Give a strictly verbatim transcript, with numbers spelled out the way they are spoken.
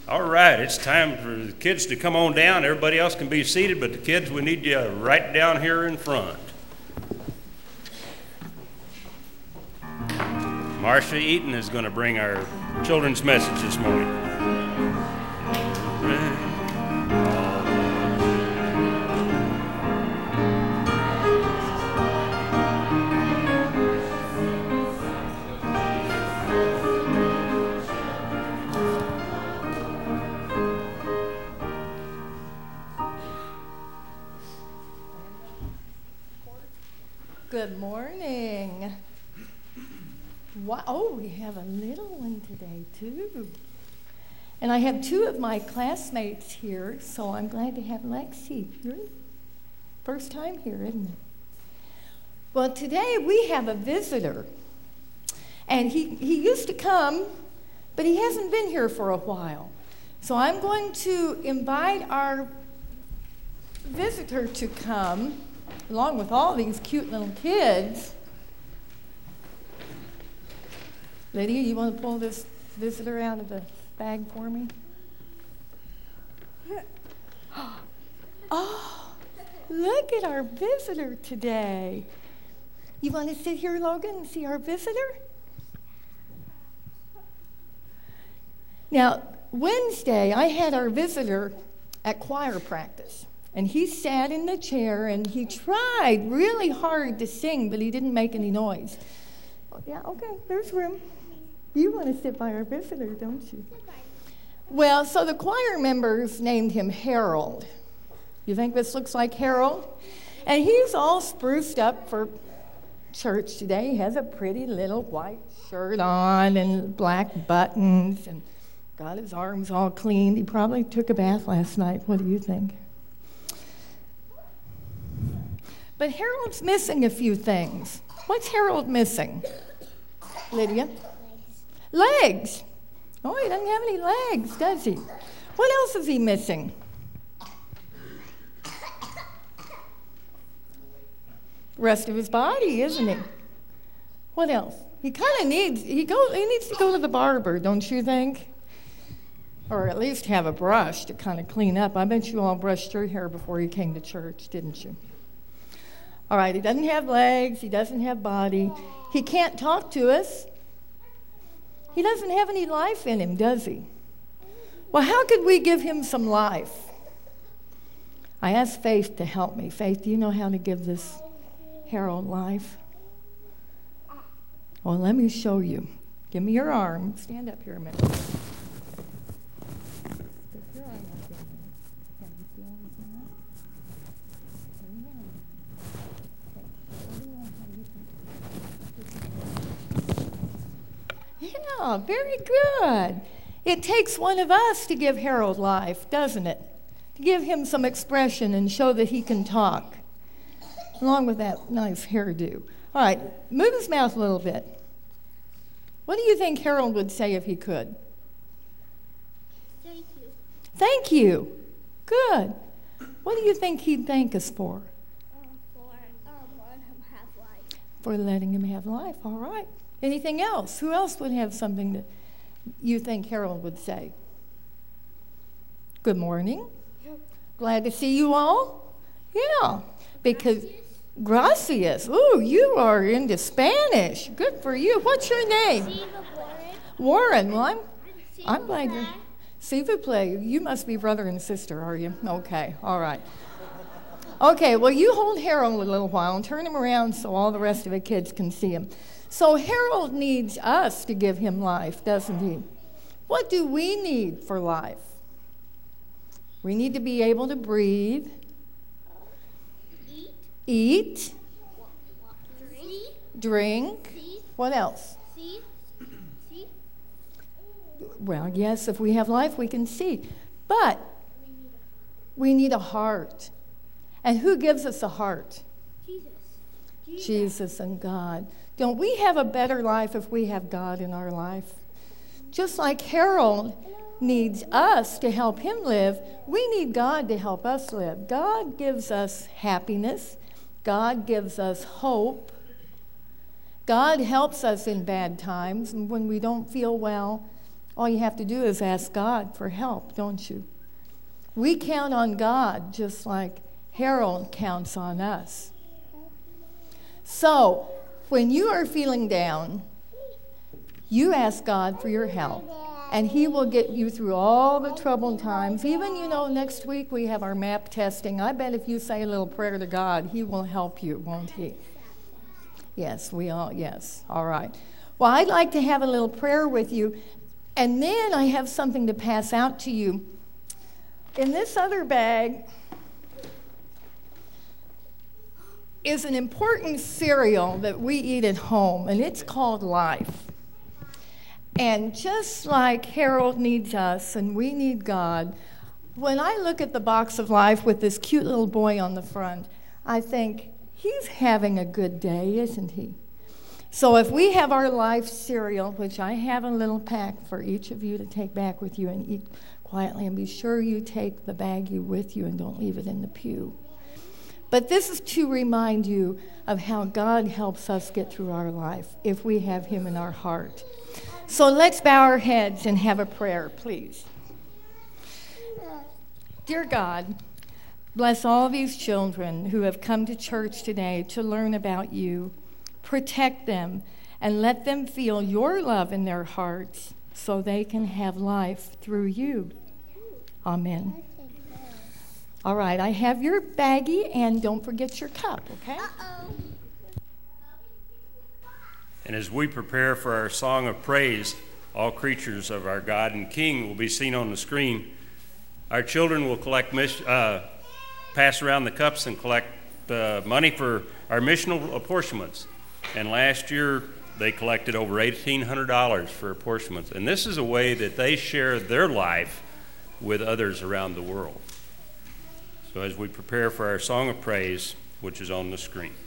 All right, it's time for the kids to come on down. Everybody else can be seated, but the kids, we need you right down here in front. Marcia Eaton is going to bring our children's message this morning. Good morning. Wow, oh, we have a little one today, too. And I have two of my classmates here, so I'm glad to have Lexi. You're first time here, isn't it? Well, today we have a visitor. And he, he used to come, but he hasn't been here for a while. So I'm going to invite our visitor to come, along with all these cute little kids. Lydia, you want to pull this visitor out of the bag for me? Oh, look at our visitor today. You want to sit here, Logan, and see our visitor? Now, Wednesday, I had our visitor at choir practice. And he sat in the chair, and he tried really hard to sing, but he didn't make any noise. Oh, yeah, okay, there's room. You want to sit by our visitor, don't you? Well, so the choir members named him Harold. You think this looks like Harold? And he's all spruced up for church today. He has a pretty little white shirt on and black buttons and got his arms all cleaned. He probably took a bath last night. What do you think? But Harold's missing a few things. What's Harold missing? Lydia? Legs. Legs. Oh, he doesn't have any legs, does he? What else is he missing? The rest of his body, isn't he? What else? He kind of needs, he, goes, he needs to go to the barber, don't you think? Or at least have a brush to kind of clean up. I bet you all brushed your hair before you came to church, didn't you? All right, he doesn't have legs, he doesn't have body. He can't talk to us. He doesn't have any life in him, does he? Well, how could we give him some life? I asked Faith to help me. Faith, do you know how to give this Harold life? Well, let me show you. Give me your arm. Stand up here a minute. Yeah, very good. It takes one of us to give Harold life, doesn't it? To give him some expression and show that he can talk, along with that nice hairdo. All right, move his mouth a little bit. What do you think Harold would say if he could? Thank you. Thank you. Good. What do you think he'd thank us for? Uh, for um, letting him have life. For letting him have life, all right. Anything else? Who else would have something that you think Harold would say? Good morning. Yep. Glad to see you all. Yeah, because gracias. Ooh, you are into Spanish. Good for you. What's your name? Siva Warren. Warren. Well, I'm, Siva I'm glad you're. Black. Siva play. You must be brother and sister, are you? Okay, all right. Okay, well, you hold Harold a little while and turn him around so all the rest of the kids can see him. So Harold needs us to give him life, doesn't he? What do we need for life? We need to be able to breathe, Eat. eat, See. drink. See. What else? See. See. Well, yes, if we have life, we can see. But we need a heart. And who gives us a heart? Jesus. Jesus. Jesus and God. Don't we have a better life if we have God in our life? Just like Harold needs us to help him live, we need God to help us live. God gives us happiness. God gives us hope. God helps us in bad times and when we don't feel well. All you have to do is ask God for help, don't you? We count on God just like Harold counts on us. So, when you are feeling down, you ask God for your help, and He will get you through all the troubled times. Even, you know, next week we have our map testing. I bet if you say a little prayer to God, He will help you, won't He? Yes, we all, yes. All right. Well, I'd like to have a little prayer with you, and then I have something to pass out to you. In this other bag is an important cereal that we eat at home, and it's called Life. And just like Harold needs us and we need God, when I look at the box of Life with this cute little boy on the front, I think, he's having a good day, isn't he? So if we have our Life cereal, which I have a little pack for each of you to take back with you and eat quietly, and be sure you take the baggie with you and don't leave it in the pew. But this is to remind you of how God helps us get through our life if we have Him in our heart. So let's bow our heads and have a prayer, please. Dear God, bless all these children who have come to church today to learn about you. Protect them and let them feel your love in their hearts so they can have life through you. Amen. All right, I have your baggie, and don't forget your cup, okay? Uh-oh. And as we prepare for our song of praise, all creatures of our God and King will be seen on the screen. Our children will collect, uh, pass around the cups and collect uh, money for our missional apportionments. And last year, they collected over eighteen hundred dollars for apportionments. And this is a way that they share their life with others around the world. So as we prepare for our song of praise, which is on the screen.